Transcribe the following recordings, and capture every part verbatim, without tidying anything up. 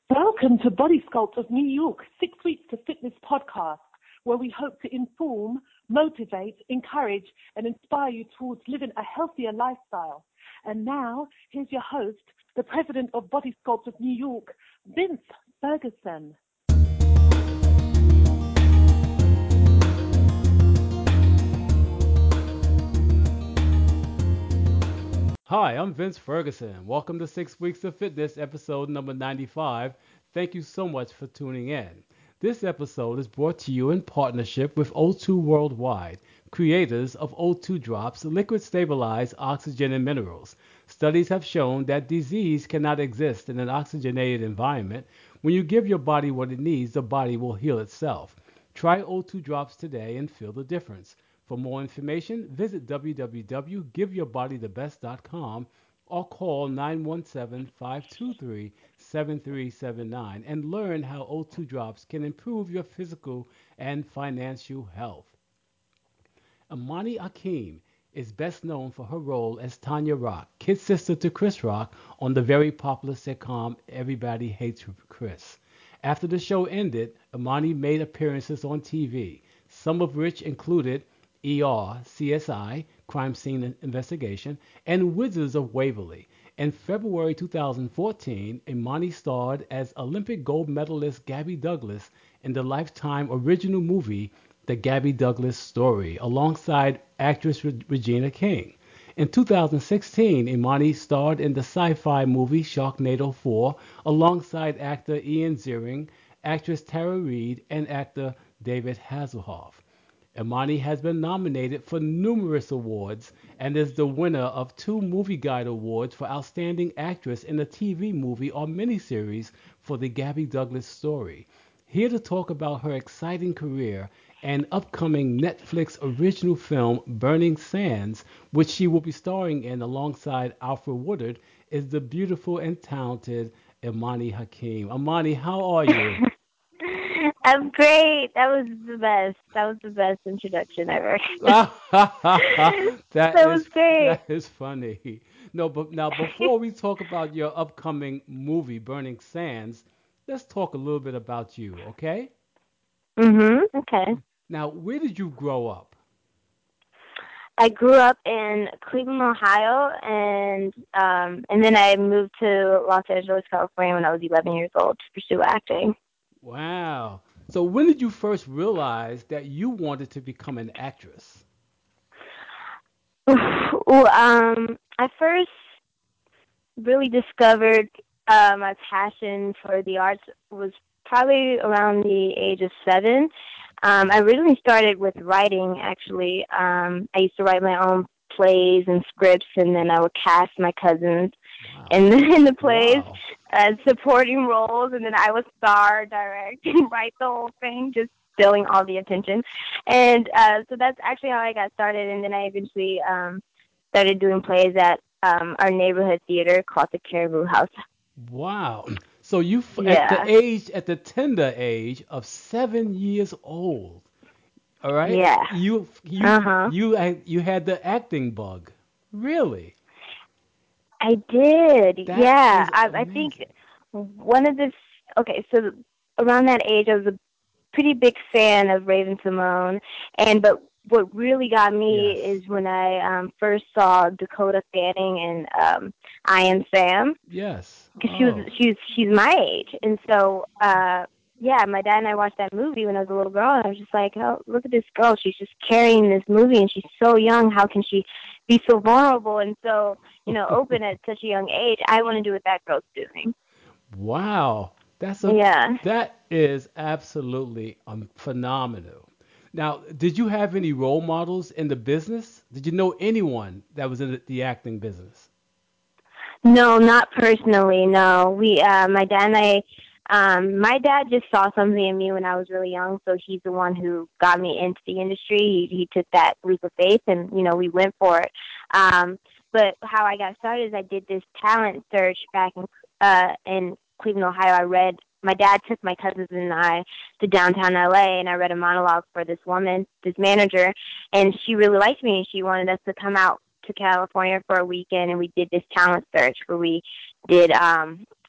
Welcome to Body Sculpt of New York, Six Weeks to Fitness podcast, where we hope to inform, motivate, encourage, and inspire you towards living a healthier lifestyle. And now, here's your host, the president of Body Sculpt of New York, Vince Ferguson. Hi, I'm Vince Ferguson. Welcome to Six Weeks of Fitness, episode number ninety-five. Thank you so much for tuning in. This episode is brought to you in partnership with O two Worldwide, creators of O two Drops, liquid stabilized oxygen and minerals. Studies have shown that disease cannot exist in an oxygenated environment. When you give your body what it needs, the body will heal itself. Try O two Drops today and feel the difference. For more information, visit w w w dot give your body the best dot com or call nine one seven, five two three, seven three seven nine and learn how O two Drops can improve your physical and financial health. Imani Akim is best known for her role as Tanya Rock, kid sister to Chris Rock on the very popular sitcom Everybody Hates Chris. After the show ended, Imani made appearances on T V, some of which included E R, C S I, Crime Scene Investigation, and Wizards of Waverly. In February two thousand fourteen, Imani starred as Olympic gold medalist Gabby Douglas in the Lifetime original movie The Gabby Douglas Story, alongside actress Regina King. In two thousand sixteen, Imani starred in the sci-fi movie Sharknado four alongside actor Ian Ziering, actress Tara Reid, and actor David Hasselhoff. Imani has been nominated for numerous awards and is the winner of two Movie Guide Awards for Outstanding Actress in a T V movie or miniseries for the Gabby Douglas Story. Here to talk about her exciting career and upcoming Netflix original film Burning Sands, which she will be starring in alongside Alfred Woodard, is the beautiful and talented Imani Hakim. Imani, how are you? I'm great. That was the best. That was the best introduction ever. that That was is great. that is funny. No, but now before we talk about your upcoming movie Burning Sands, let's talk a little bit about you, okay? Mhm. Okay. Now, where did you grow up? I grew up in Cleveland, Ohio, and um, and then I moved to Los Angeles, California when I was eleven years old to pursue acting. Wow. So when did you first realize that you wanted to become an actress? Well, um, I first really discovered uh, my passion for the arts was probably around the age of seven. Um, I originally started with writing, actually. Um, I used to write my own plays and scripts, and then I would cast my cousins Wow. in the, in the plays Wow. as supporting roles, and then I would star, direct, and write the whole thing, just stealing all the attention. And uh, so that's actually how I got started, and then I eventually um, started doing plays at um, our neighborhood theater called the Caribou House. Wow. So you f- at the Yeah, age at the tender age of seven years old, all right? yeah, You you uh huh. you uh, you had the acting bug. Really? I did. That Yeah, is I I think amazing. one of the okay. So around that age, I was a pretty big fan of Raven Simone, and but what really got me Yes. is when I um first saw Dakota Fanning and um I Am Sam, Yes. because she was Oh. she's she's my age, and so uh yeah, my dad and I watched that movie when I was a little girl, and I was just like, oh, look at this girl, she's just carrying this movie, and she's so young. How can she be so vulnerable and so, you know, open at such a young age? I want to do what that girl's doing. Wow. That's a Yeah. that is absolutely um, phenomenal. Now, did you have any role models in the business? Did you know anyone that was in the, the acting business? No, not personally. No, we, uh, my dad and I, um, my dad just saw something in me when I was really young, so he's the one who got me into the industry. He, he took that leap of faith, and you know, we went for it. Um, but how I got started is I did this talent search back in uh, in Cleveland, Ohio. I read. My dad took my cousins and I to downtown L A, and I read a monologue for this woman, this manager, and she really liked me, and she wanted us to come out to California for a weekend, and we did this talent search where we did um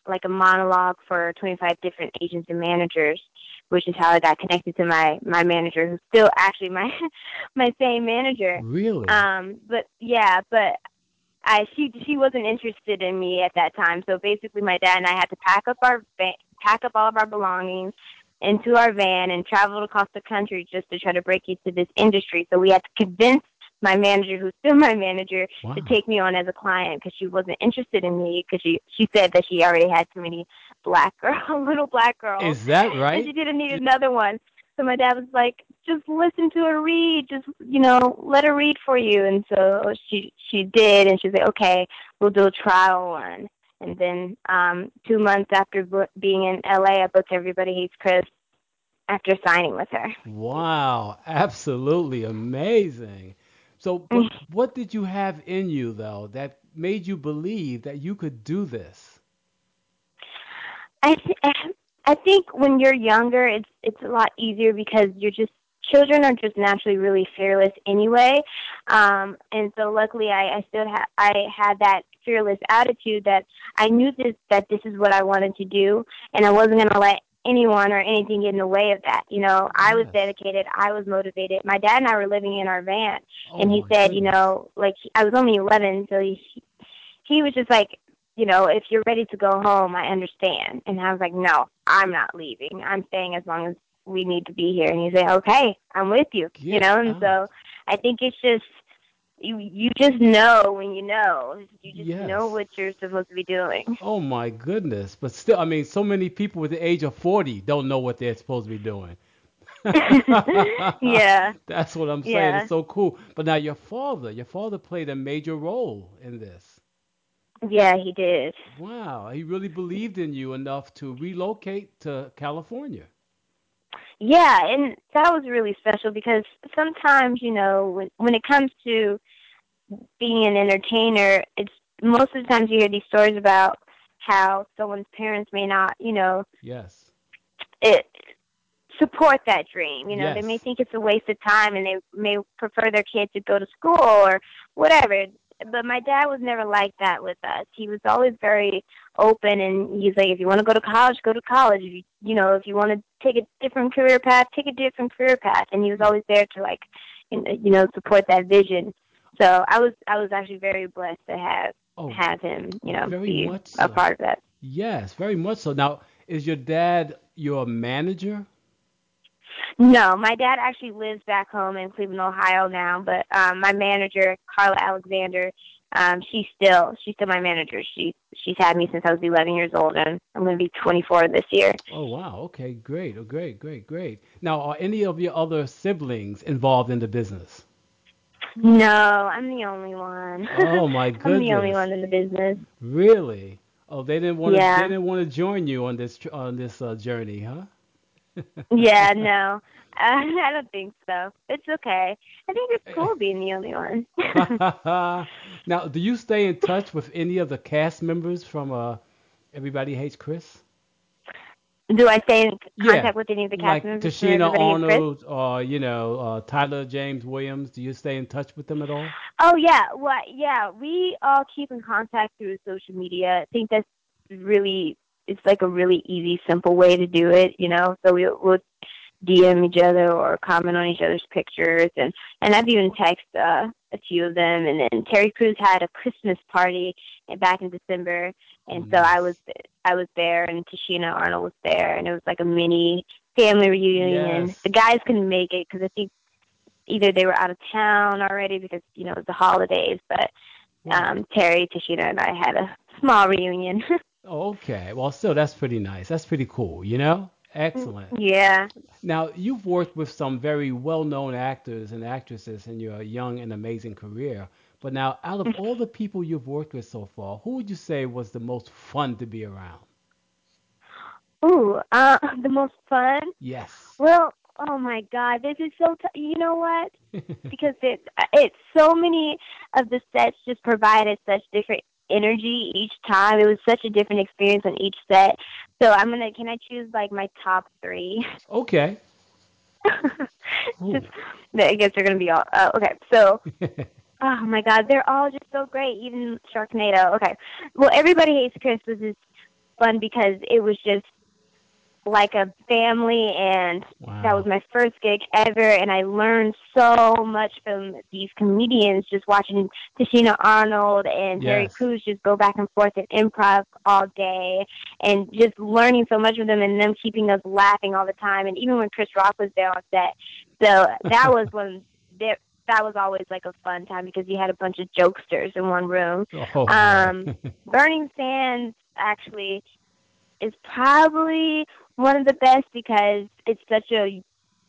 like a monologue for twenty-five different agents and managers, which is how I got connected to my my manager, who's still actually my my same manager. Really? Um, but yeah, but I she she wasn't interested in me at that time. So basically, my dad and I had to pack up our va- pack up all of our belongings into our van and travel across the country just to try to break into this industry. So we had to convince my manager, who's still my manager, to Wow. take me on as a client because she wasn't interested in me because she she said that she already had too many black girl little black girls Is that and she right? didn't need another one. So my dad was like, just listen to her read, just you know, let her read for you. And so she she did, and she said, okay, we'll do a trial one. And then um, two months after bo- being in L A, I booked Everybody Hates Chris after signing with her. Wow, absolutely amazing. So, but what did you have in you though that made you believe that you could do this? I th- I think when you're younger, it's it's a lot easier because you're just children are just naturally really fearless anyway, um, and so luckily I, I still ha- I had that fearless attitude that I knew this that this is what I wanted to do, and I wasn't going to let anyone or anything get in the way of that. You know, I was Yes. dedicated, I was motivated. My dad and I were living in our van, Oh and he my said, you goodness. know, like I was only eleven, so he he was just like, you know, if you're ready to go home, I understand. And I was like, no, I'm not leaving. I'm staying as long as we need to be here. And he said, okay, I'm with you, you Get know. And so out. I think it's just you you just know when you know. You just know Yes. what you're supposed to be doing. Oh my goodness. But still, I mean, so many people with the age of forty don't know what they're supposed to be doing. Yeah, That's what I'm saying. It's yeah, so cool. But now your father, your father played a major role in this. yeah. He did. Wow, he really believed in you enough to relocate to California. Yeah, and that was really special because sometimes, you know, when when it comes to being an entertainer, it's most of the times you hear these stories about how someone's parents may not, you know, Yes. it support that dream. You know, they may Yes. think it's a waste of time and they may prefer their kid to go to school or whatever. But my dad was never like that with us. He was always very open, and he's like, if you want to go to college, go to college. If you, you know, if you want to take a different career path, take a different career path. And he was Hmm. always there to like, you know, support that vision. So I was, I was actually very blessed to have Oh, have him, you know, very be much a so. part of that. Yes, very much so. Now, is your dad your manager? No, my dad actually lives back home in Cleveland, Ohio now, but um my manager, Carla Alexander, um, she's still she's still my manager. She she's had me since I was eleven years old, and I'm gonna be twenty-four this year. Oh, wow. Okay, great. Oh, great, great, great. Now, are any of your other siblings involved in the business? No, I'm the only one. Oh my I'm the only goodness. one in the business. Really? Oh, they didn't want to they Yeah. didn't want to join you on this tr- on this uh, journey, huh? Yeah, no. Uh, I don't think so. It's okay. I think it's cool being the only one. Now, do you stay in touch with any of the cast members from uh, Everybody Hates Chris? Do I stay in Yeah, contact with any of the cast like members from Tashina Everybody Hates Chris? Arnold or you know uh, Tyler James Williams. Do you stay in touch with them at all? Oh yeah, well yeah, we all keep in contact through social media. I think that's really it's like a really easy, simple way to do it, you know. So we we'll D M each other or comment on each other's pictures, and and I've even texted uh, a few of them. And then Terry Crews had a Christmas party back in December, Oh, and so I was nice. I was there, and Tashina Arnold was there, and it was like a mini family reunion. The Yes. guys couldn't make it because I think either they were out of town already because you know it was the holidays, but Well, um, Terry, Tashina, and I had a small reunion. okay. Well, still, that's pretty nice. That's pretty cool, you know? Excellent. Yeah. Now, you've worked with some very well-known actors and actresses in your young and amazing career. But now, out of all the people you've worked with so far, who would you say was the most fun to be around? Ooh, uh, the most fun. Yes. Well, oh my God, this is so. T- you know what? Because it it's so many of the sets just provided such different energy each time. It was such a different experience on each set. So I'm gonna. Can I choose like my top three? Okay. Just, Cool. I guess they're gonna be all. Uh, okay, so. Oh my God, they're all just so great. Even Sharknado. Okay, well, Everybody Hates Chris was this fun because it was just like a family, and that was Wow. my first gig ever, and I learned so much from these comedians, just watching Tashina Arnold and Terry Yes. Crews just go back and forth in improv all day, and just learning so much from them, and them keeping us laughing all the time, and even when Chris Rock was there on set. So that was when there that was always like a fun time because you had a bunch of jokesters in one room. Oh boy. um Burning Sands actually is probably one of the best because it's such a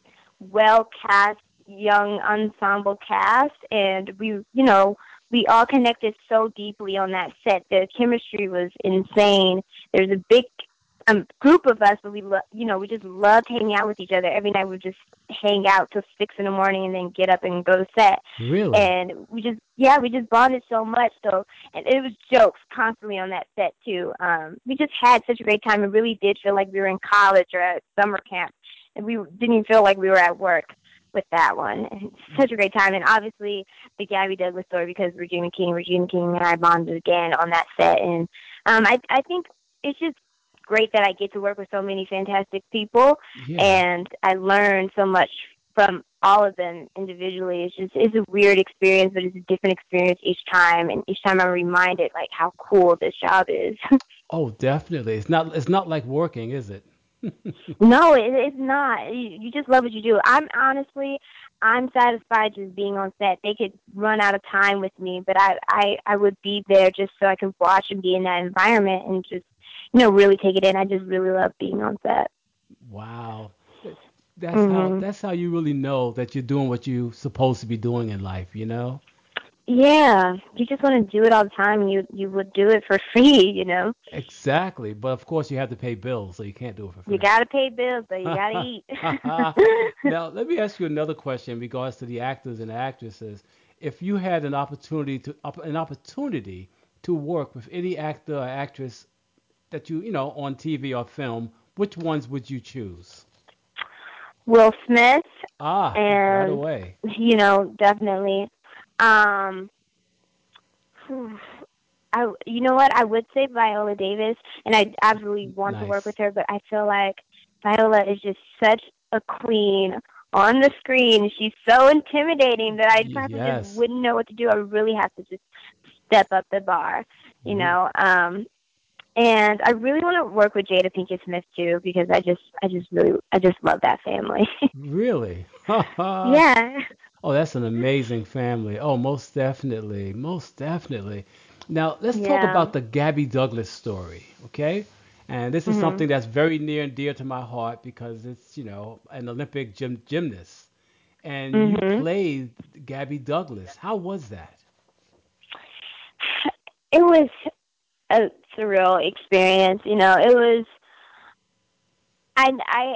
well cast young ensemble cast, and we you know we all connected so deeply on that set. The chemistry was insane. There's a big um, group of us, but we lo- you know we just loved hanging out with each other. Every night we just hang out till six in the morning and then get up and go to set. Really? And we just yeah we just bonded so much. So and it was jokes constantly on that set too. Um, we just had such a great time. It really did feel like we were in college or at summer camp, and we didn't even feel like we were at work with that one. And such a great time. And obviously the Gabby Douglas story because Regina King, Regina King and I bonded again on that set. And um, I I think it's just great that I get to work with so many fantastic people, Yeah. and I learn so much from all of them individually. It's just it's a weird experience, but it's a different experience each time, and each time I'm reminded like how cool this job is. Oh, definitely. It's not it's not like working, is it? No, it, it's not. You, you just love what you do. I'm honestly, I'm satisfied just being on set. They could run out of time with me, but I, I, I would be there just so I could watch and be in that environment and just, you know, really take it in. I just really love being on set. Wow. Th- That's how Mhm. that's how you really know that you're doing what you're supposed to be doing in life, you know? Yeah, you just want to do it all the time. You you would do it for free, you know. Exactly. But of course you have to pay bills, so you can't do it for You free. gotta pay bills, but you gotta eat. Now, let me ask you another question in regards to the actors and actresses. If you had an opportunity to op- an opportunity to work with any actor or actress that you, you know, on T V or film, which ones would you choose? Will Smith, Ah, right and away. you know, definitely. Um, I, you know what? I would say Viola Davis, and I absolutely N- want to work with Nice. her, but I feel like Viola is just such a queen on the screen. She's so intimidating that I Y- probably just yes. wouldn't know what to do. I really have to just step up the bar, you Re- know. Um, and I really want to work with Jada Pinkett Smith too because I just, I just really, I just love that family. really? Yeah. Oh, that's an amazing family. Oh, most definitely. Most definitely. Now, let's talk Yeah. about the Gabby Douglas story, okay? And this is Mhm. something that's very near and dear to my heart because it's, you know, an Olympic gym gymnast. And you Mhm. played Gabby Douglas. How was that? It was a surreal experience. You know, it was. I I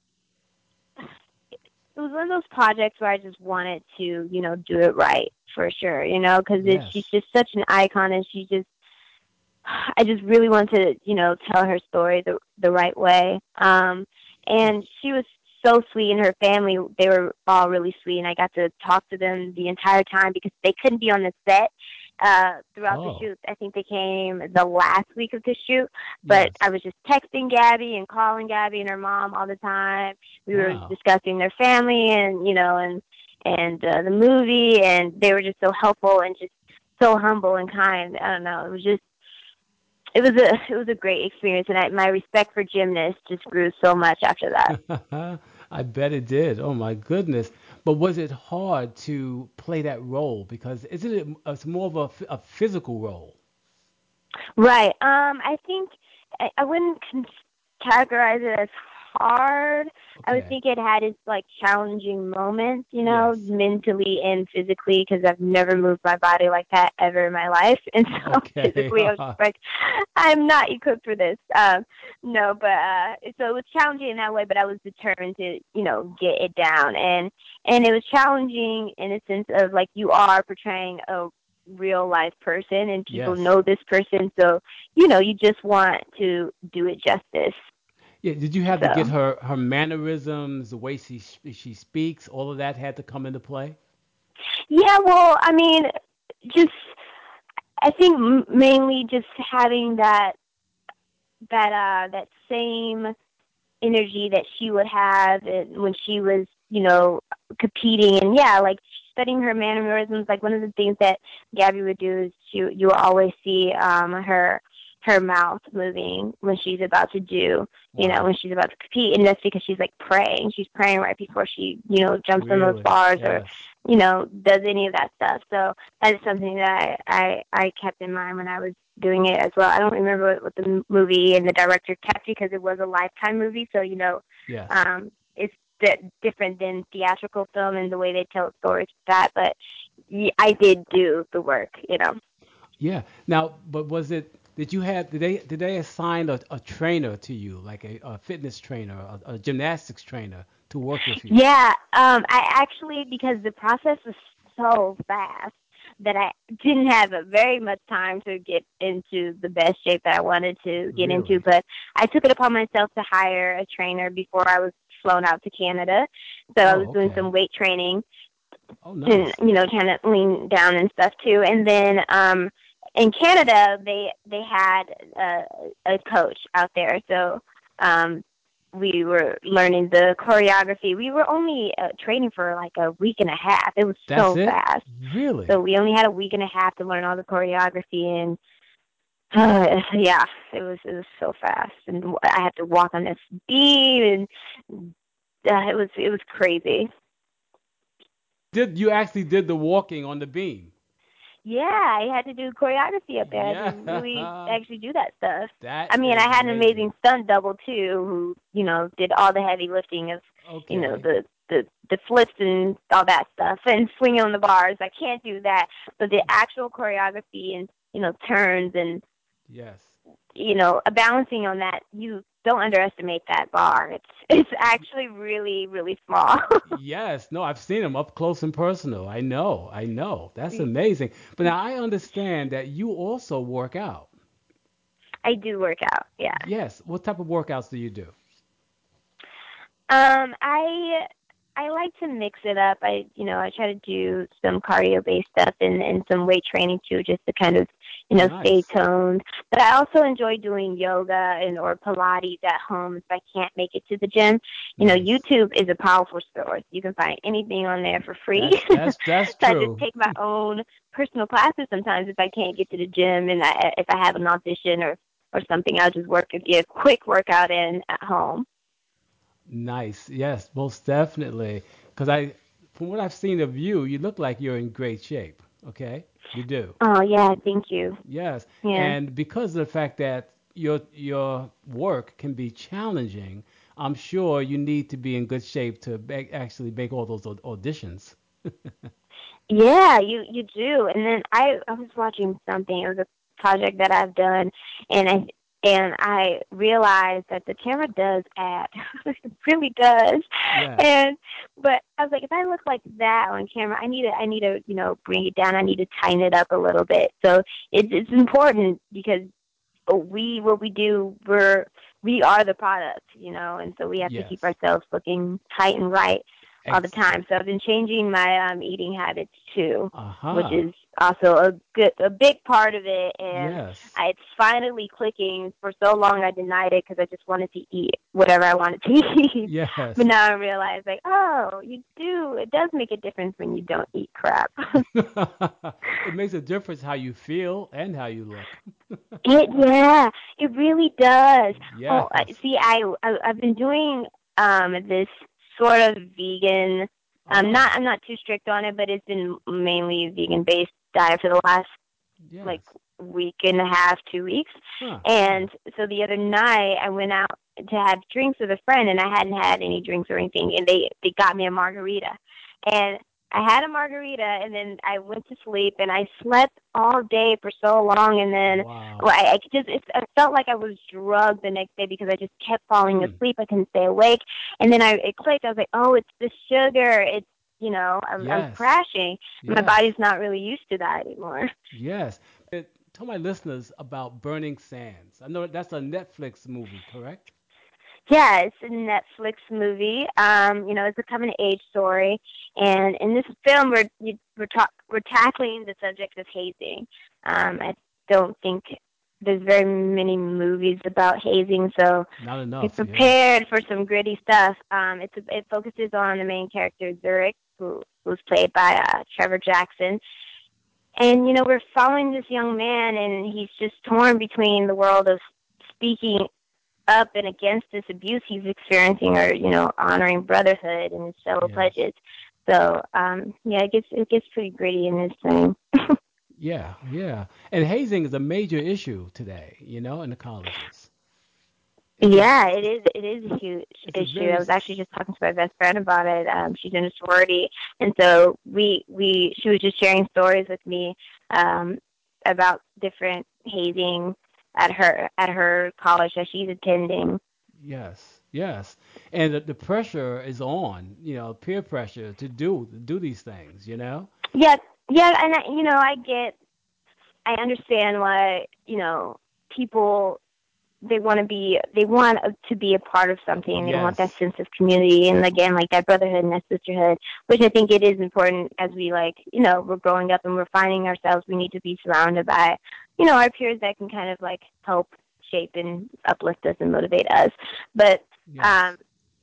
it was one of those projects where I just wanted to, you know, do it right for sure, you know, because she's Yes. just such an icon, and she just, I just really wanted to, you know, tell her story the the right way. Um, and she was so sweet, and her family, they were all really sweet, and I got to talk to them the entire time because they couldn't be on the set uh throughout the Oh, shoot. I think they came the last week of the shoot, but I yes. was just texting Gabby and calling Gabby and her mom all the time. We were Wow. discussing their family and, you know, and and uh, the movie, and they were just so helpful and just so humble and kind. I don't know. It was just it was a it was a great experience, and I, my respect for gymnasts just grew so much after that. I bet it did. Oh my goodness. But was it hard to play that role? Because isn't it it's more of a, ph- a physical role? Right. Um, I think I, I wouldn't con- categorize it as hard. I would Okay. think it had its like challenging moments, you know, Yes. mentally and physically, because I've never moved my body like that ever in my life, and so Okay. physically I was just like, I'm not equipped for this. Um, no, but uh, so it was challenging in that way, but I was determined to, you know, get it down, and and it was challenging in a sense of like you are portraying a real life person and people Yes. know this person, so you know you just want to do it justice. Yeah. Did you have to get So her her mannerisms, the way she she speaks, all of that had to come into play? yeah, well, I mean, just I think m- mainly just having that that uh that same energy that she would have when she was, you know, competing. And yeah, like studying her mannerisms. Like one of the things that Gabby would do is she you will always see um her her mouth moving when she's about to do, you know, Wow. when she's about to compete, and that's because she's like praying. She's praying right before she, you know, jumps on those Really? bars or, Yes. you know, does any of that stuff. So that is something that I I, I kept in mind when I was doing it as well. I don't remember what, what the movie and the director kept because it was a Lifetime movie, so you know, Yes. um, it's di- different than theatrical film and the way they tell stories with that. But y- I did do the work, you know. Yeah. Now, but was it? Did you have? Did they? Did they assign a, a trainer to you, like a, a fitness trainer, a, a gymnastics trainer, to work with you? Yeah, um, I actually, because the process was so fast that I didn't have a very much time to get into the best shape that I wanted to get into, Really? but I took it upon myself to hire a trainer before I was flown out to Canada. So I was Oh, doing okay. some weight training Oh, and, nice. you know, trying to lean down and stuff too. And then um, in Canada, they they had a, a coach out there, so um, we were learning the choreography. We were only uh, training for like a week and a half. It was That's so it? fast. So Really? we only had a week and a half to learn all the choreography, and uh, yeah, it was it was so fast. And I had to walk on this beam, and uh, it was it was crazy. Did you actually did the walking on the beam? Yeah, I had to do choreography up there. I had to Yeah. really actually do that stuff. That I mean, is I had an amazing. amazing stunt double too, who you know did all the heavy lifting of, you know, Okay. the the the flips and all that stuff, and swinging on the bars. I can't do that, but the actual choreography and, you know, turns and, Yes. you know, a balancing on that, you don't underestimate that bar. It's it's actually really really small. Yes, no, I've seen him up close and personal. I know, I know. That's amazing. But now I understand that you also work out. I do work out. Yeah. Yes. What type of workouts do you do? Um, I I like to mix it up. I you know I try to do some cardio based stuff and and some weight training too, just to kind of, you know, stay Nice. toned. But I also enjoy doing yoga and or Pilates at home if I can't make it to the gym. You know, Nice. YouTube is a powerful source. You can find anything on there for free. That's that's that's So I just true. take my own personal classes sometimes if I can't get to the gym, and I, if I have an audition or or something, I'll just work get a quick workout in at home. Nice. Yes, most definitely. Because I, from what I've seen of you, you look like you're in great shape. Okay, you do. Oh yeah, thank you. Yes, Yeah. and because of the fact that your your work can be challenging, I'm sure you need to be in good shape to ba- actually make all those au- auditions. Yeah, you you do. And then I I was watching something. It was a project that I've done, and I and I realized that the camera does add. It really does. Yes, And but I was like, if I look like that on camera, I need to I need to, you know, bring it down. I need to tighten it up a little bit. So it's it's important because we what we do we're we are the product, you know, and so we have to keep yes, ourselves looking tight and right all the ex. time. So I've been changing my um eating habits too, which Aha. is also a good a big part of it. And Yes, I, it's finally clicking. For so long I denied it because I just wanted to eat whatever I wanted to eat. But yes. now I realize, like, oh, you do. It does make a difference when you don't eat crap. It makes a difference how you feel and how you look. It yeah, it really does. Oh, I- Yes. see, I, I I've been doing um this sort of vegan. Um, not Oh, I'm not too strict on it, but it's been mainly vegan based diet for the last like yes. week and a half, two weeks. Huh. Yeah. And so the other night I went out to have drinks with a friend, and I hadn't had any drinks or anything, and they they got me a margarita, and I had a margarita, and then I went to sleep, and I slept all day for so long, and then Wow. well, I, I just it, I felt like I was drugged the next day because I just kept falling Hmm. asleep. I couldn't stay awake, and then I it clicked. I was like, oh, it's the sugar. It's you know, I'm I'm Yes. crashing. My Yes. body's not really used to that anymore. Yes. Uh, Tell my listeners about Burning Sands. I know that's a Netflix movie, correct? Yeah, it's a Netflix movie. Um, you know, it's a coming of age story, and in this film, we're you- we're ta- we're tackling the subject of hazing. Um, I don't think there's very many movies about hazing, so Not get enough, yeah. prepared for some gritty stuff. Um, it's it focuses on the main character Zurich, who who's played by uh, Trevor Jackson, and you know we're following this young man, and he's just torn between the world of speaking up and against this abuse he's experiencing, or you know honoring brotherhood and his fellow Yes. pledges. So um, yeah, it gets it gets pretty gritty in this thing. Yeah, yeah. And hazing is a major issue today, you know, in the colleges. It's a Yeah, it is. It is a huge it's a issue. I very was actually s- just talking to my best friend about it. Um, she's in a sorority, and so we we she was just sharing stories with me um, about different hazing at her at her college that she's attending. yes, yes. And the, the pressure is on, you know, peer pressure to do do these things, you know? Yeah, yeah, and I, you know, I get, I understand why you know people they want to be they want to be a part of something. They want that Yes. sense of community, and again, like that brotherhood and that sisterhood, which I think it is important as we like you know we're growing up and we're finding ourselves. We need to be surrounded by you know our peers that can kind of like help shape and uplift us and motivate us. But um Yes.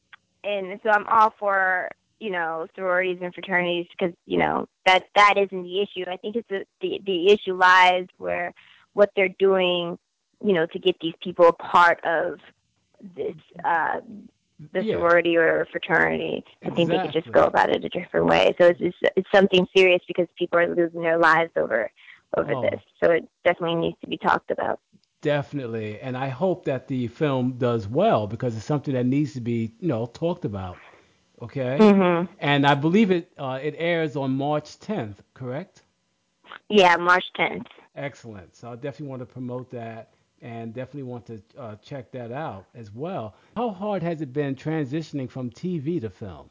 and so I'm all for you know sororities and fraternities because you know that that isn't the issue. I think it's the the, the issue lies where what they're doing, you know, to get these people a part of this uh, the Yeah, sorority or fraternity. I think they could just go exactly. about it a different way. So it's it's, it's something serious because people are losing their lives over over this. Oh, So it definitely needs to be talked about. definitely. And I hope that the film does well because it's something that needs to be, you know, talked about. Okay? Mhm. And I believe it uh, it airs on March tenth, correct? Yeah, March tenth. Excellent. So I definitely want to promote that and definitely want to uh, check that out as well. How hard has it been transitioning from T V to film?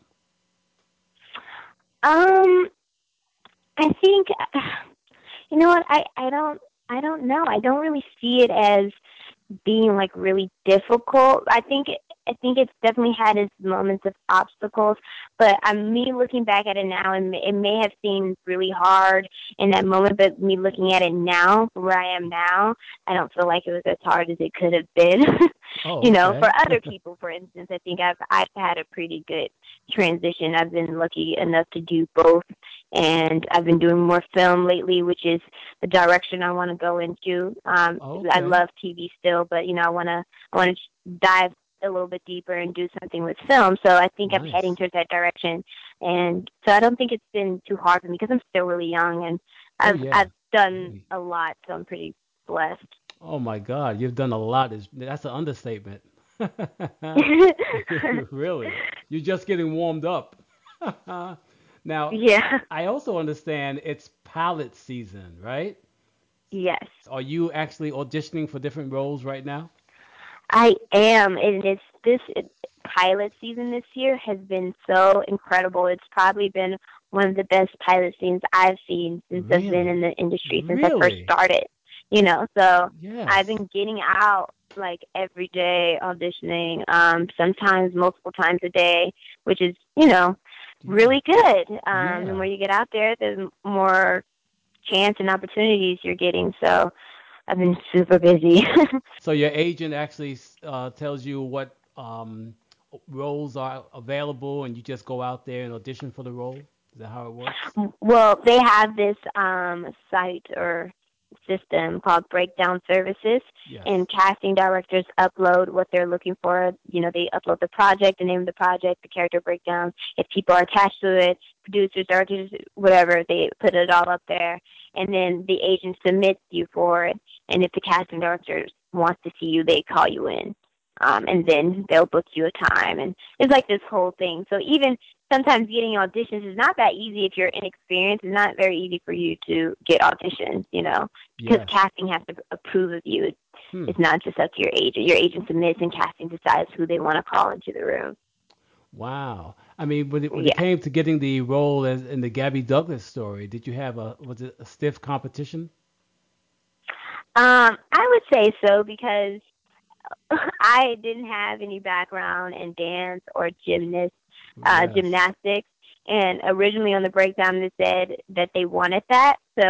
Um, I think you know what I I don't I don't know. I don't really see it as being like really difficult. I think I think it's definitely had its moments of obstacles, but I'm me looking back at it now, and it may have seemed really hard in that moment. But me looking at it now, where I am now, I don't feel like it was as hard as it could have been. Oh, you know, for okay. other people, for instance, I think I've I've had a pretty good transition. I've been lucky enough to do both, and I've been doing more film lately, which is the direction I want to go into. Um, I Okay. love T V still, but you know, I want to I want to dive a little bit deeper and do something with film. So I think I'm heading Nice. towards that direction, and so I don't think it's been too hard for me because I'm still really young and Oh, I've yeah. I've done Really. a lot, so I'm pretty blessed. Oh my God, you've done a lot. Is That's an understatement. Really. You're just getting warmed up. Now, yeah. I also understand it's pilot season, right? Yes. Are you actually auditioning for different roles right now? I am, and it's this it, pilot season this year has been so incredible. It's probably been one of the best pilot scenes I've seen since I've been in Really? the industry, since I first Really? started. You know, so I've Yes. been getting out like every day auditioning, um, sometimes multiple times a day, which is, you know, Yeah. really good. Um, the more Yeah. you get out there, the more chance and opportunities you're getting. So I've been super busy. So your agent actually uh, tells you what um, roles are available, and you just go out there and audition for the role. Is that how it works? Well, they have this um, site or system called Breakdown Services, Yes. and casting directors upload what they're looking for. You know, they upload the project, the name of the project, the character breakdown. If people are attached to it, producers, directors, whatever, they put it all up there, and then the agent submits you for it. And if the casting director wants to see you, they call you in. Um, and then they'll book you a time, and it's like this whole thing. So even sometimes getting auditions is not that easy if you're inexperienced. It's not very easy for you to get auditions, you know, because Yes. casting has to approve of you. Hmm. It's not just up to your agent. Your agent submits and casting decides who they want to call into the room. Wow. I mean, when it when it Yeah. came to getting the role as in the Gabby Douglas story, did you have a was it a stiff competition? Um, I would say so because I didn't have any background in dance or gymnast, uh, Yes. gymnastics. And originally on the breakdown, they said that they wanted that. So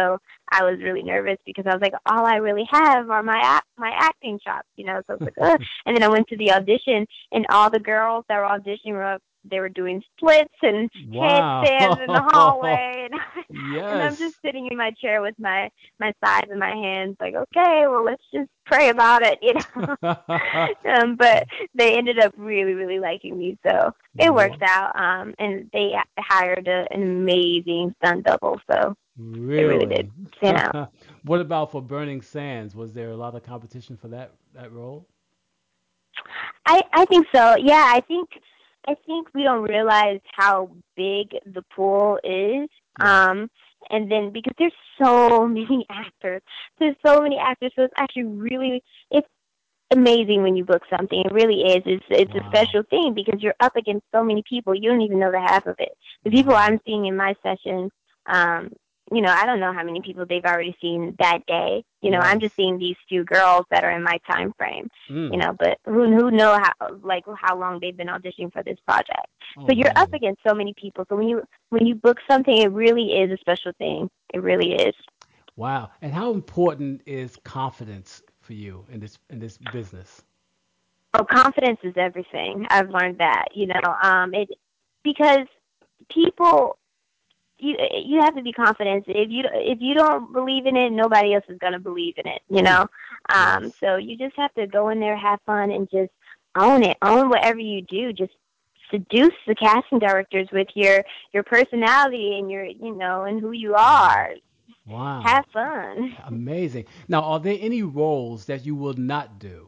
I was really nervous because I was like, all I really have are my act- my acting chops, you know. So I was like, ugh. And then I went to the audition, and all the girls that were auditioning were they were doing splits and headstands in the Wow. hallway, and and I'm just Yes. sitting in my chair with my my sides in my hands, like, okay, well, let's just pray about it, you know. um, but they ended up really, really liking me, so it worked Wha- out. Um, and they hired a, an amazing stunt double, so it really did Really? stand out. What about for Burning Sands? Was there a lot of competition for that that role? I I think so. Yeah, I think I think we don't realize how big the pool is. Yes. Um, and then because there's so many actors, there's so many actors, so it's actually really it's amazing when you book something. It really is. It's it's a Wow. special thing because you're up against so many people. You don't even know the half of it. The people Wow. I'm seeing in my session, um, you know, I don't know how many people they've already seen that day. You know, I'm just Yes. seeing these few girls that are in my time frame. You Mm. know, but who who know how like how long they've been auditioning for this project. Oh So you're up man. against so many people. So when you when you book something, it really is a special thing. It really is. Wow. And how important is confidence for you in this in this business? Oh, confidence is everything. I've learned that. You know, um, it because people you you have to be confident. If you if you don't believe in it, nobody else is gonna believe in it. You Mm. know, um, Yes. so you just have to go in there, have fun, and just own it. Own whatever you do. Just seduce the casting directors with your your personality and your you know and who you Wow. are. Have Wow. fun. Amazing. Now, are there any roles that you will not do?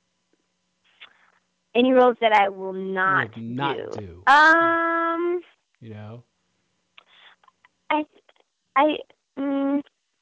Any roles that I will not Would not do. do. Um, You know? I I. Mm,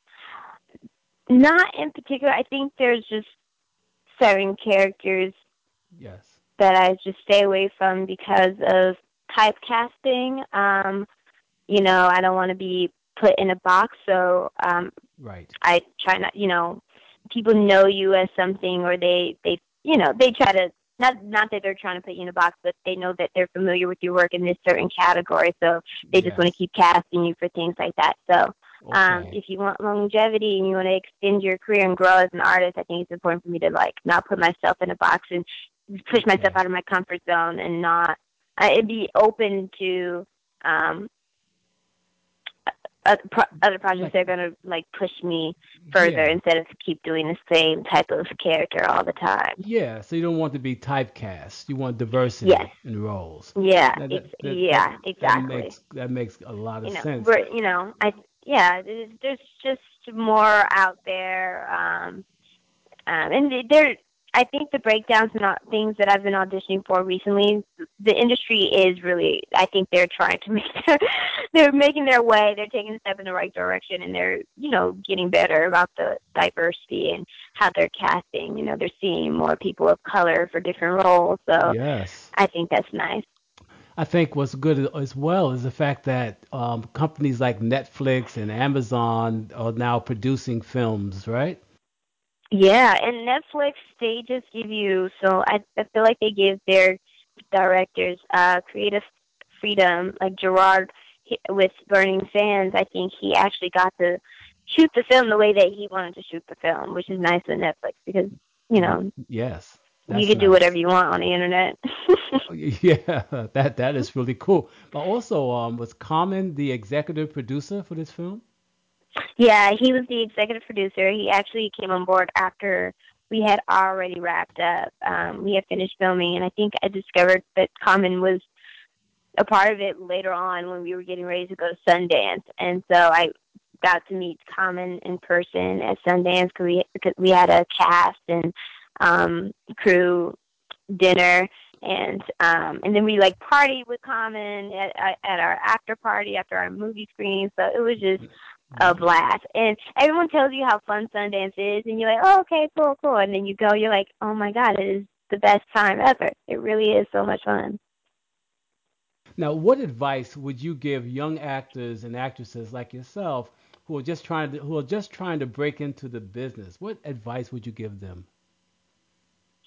Not in particular. I think there's just certain characters Yes. that I just stay away from because of typecasting. Um, you know, I don't want to be put in a box, so um, Right. I try not. You know, people know you as something, or they they you know they try to. Not, not that they're trying to put you in a box, but they know that they're familiar with your work in this certain category, so they just want to Yes. keep casting you for things like that. So um, Okay. if you want longevity and you want to extend your career and grow as an artist, I think it's important for me to like not put myself in a box and push myself Okay. out of my comfort zone and not uh, be open to um, other, pro- other projects Like, that are going to like push me further yeah. instead of keep doing the same type of character all the time. Yeah. So you don't want to be typecast. You want Yes. diversity in roles. Yeah. That Ex- that that that, yeah. that Exactly. makes that makes a lot of You know, sense. we're you know, I yeah, there's, there's just more out there. Um, Um, and there, I think the breakdowns and au- things that I've been auditioning for recently, the industry is really. I think they're trying to make their, they're making their way. They're taking a step in the right direction, and they're you know getting better about the diversity and how they're casting. You know, they're seeing more people of color for different roles. So Yes. I think that's nice. I think what's good as well is the fact that um, companies like Netflix and Amazon are now producing films, right? Yeah, and Netflix, they just give you, so I, I feel like they give their directors uh, creative freedom. Like Gerard he, with Burning Sands, I think he actually got to shoot the film the way that he wanted to shoot the film, which is nice with Netflix because, you Y- know, yes, you that's can do whatever nice. you want on the internet. Yeah, that that is really cool. But also, um, was Common the executive producer for this film? Yeah, he was the executive producer. He actually came on board after we had already wrapped up. Um, we had finished filming, and I think I discovered that Common was a part of it later on when we were getting ready to go to Sundance. And so I got to meet Common in person at Sundance because we, because we had a cast and um, crew dinner. And um, and then we like partied with Common at, at our after party after our movie screening. So it was just a Nice. blast. And everyone tells you how fun Sundance is, and you're like, oh, okay, cool, cool. And then you go, you're like, oh my God, it is the best time ever. It really is so much fun. Now, what advice would you give young actors and actresses like yourself who are just trying to who are just trying to break into the business? What advice would you give them?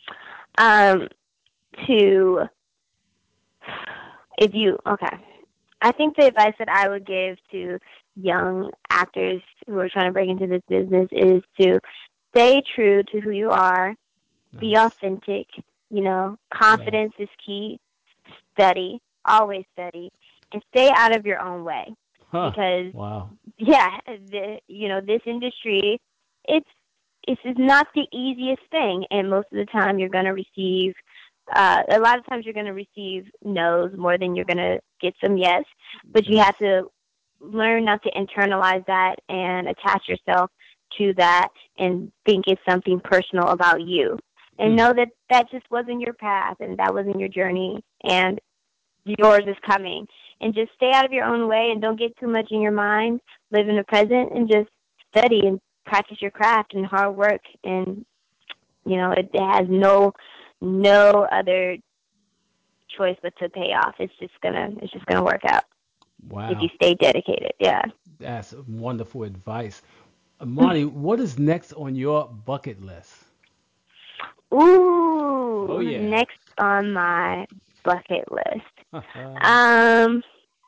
Um, to if you okay. I think the advice that I would give to young actors who are trying to break into this business is to stay true to who you are, be Nice. authentic. You know, Yes. confidence is key. Study, always study, and stay out of your own way. Huh. Because Wow. yeah, the, you know, this industry, it's it's is not the easiest thing, and most of the time you're going to receive. Uh, a lot of times you're going to receive no's more than you're going to get some yes, but you Yes. have to learn not to internalize that and attach yourself to that and think it's something personal about you. And Hmm. know that that just wasn't your path and that wasn't your journey and yours is coming. And just stay out of your own way and don't get too much in your mind. Live in the present and just study and practice your craft and hard work. And, you know, it, it has no no other choice but to pay off. It's just gonna it's just gonna work out if you Wow. stay dedicated. Yeah. That's wonderful advice. Amani, what is next on your bucket list? Oh, Ooh, yeah. next on my bucket list. Um,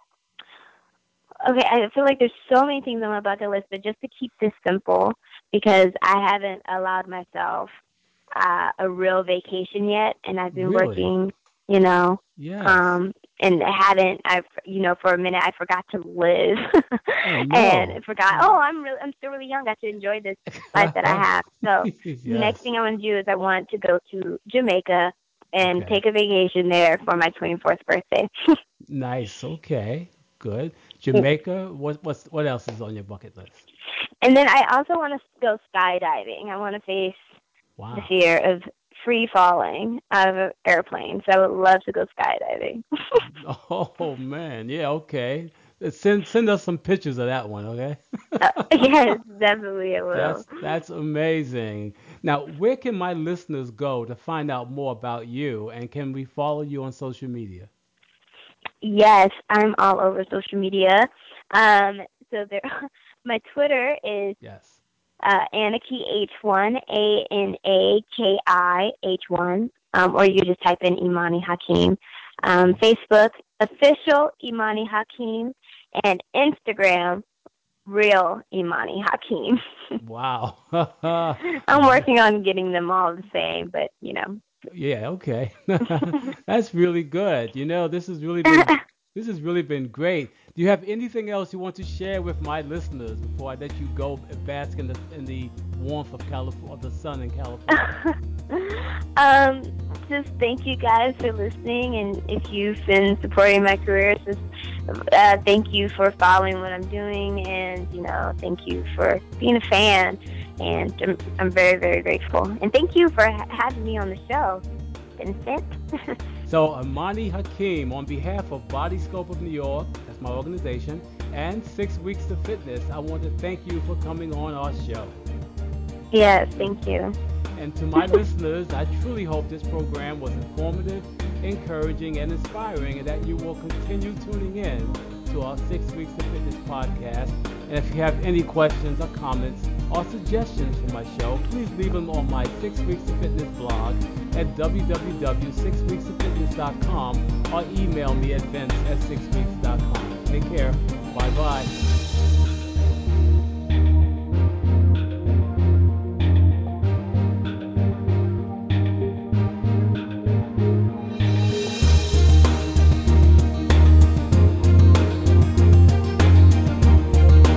okay, I feel like there's so many things on my bucket list, but just to keep this simple, because I haven't allowed myself uh, a real vacation yet, and I've been Really? working, you know, Yes. um, and I haven't. I've, you know, for a minute I forgot to live, Oh, and no. I forgot. Oh, I'm really, I'm still really young. I should enjoy this life that I have. So next Yes. thing I want to do is I want to go to Jamaica and Okay. take a vacation there for my twenty-fourth birthday. Nice. Okay. Good. Jamaica. What what's what else is on your bucket list? And then I also want to go skydiving. I want to face the Wow. fear of free falling out of an airplane. So I would love to go skydiving. Oh man. Yeah. Okay. Uh, Send send us some pictures of that one. Okay. uh, yes, definitely I will. That's that's amazing. Now, where can my listeners go to find out more about you, and can we follow you on social media? Yes, I'm all over social media. Um, so there, my Twitter is Yes. uh, Anaki H one, A N A K I H one, um, or you just type in Imani Hakeem. Um, Okay. Facebook, official Imani Hakeem, and Instagram, real Imani Hakeem. Wow. I'm working on getting them all the same, but you know. Yeah, okay. That's really good. You know, this has really been this has really been great. Do you have anything else you want to share with my listeners before I let you go and bask in the in the warmth of California, of the sun in California? um, just thank you guys for listening, and if you've been supporting my career, just uh, thank you for following what I'm doing, and you know, thank you for being a fan, and I'm, I'm very, very grateful, and thank you for ha- having me on the show, Vincent. So, Amani Hakim, on behalf of Body Scope of New York, that's my organization, and Six Weeks to Fitness, I want to thank you for coming on our show. Yes, thank you. And to my listeners, I truly hope this program was informative, encouraging, and inspiring, and that you will continue tuning in to our Six Weeks of Fitness podcast. And if you have any questions or comments or suggestions for my show, please leave them on my Six Weeks of Fitness blog at w w w dot six weeks of fitness dot com or email me at vince at six weeks dot com. Take care. Bye bye.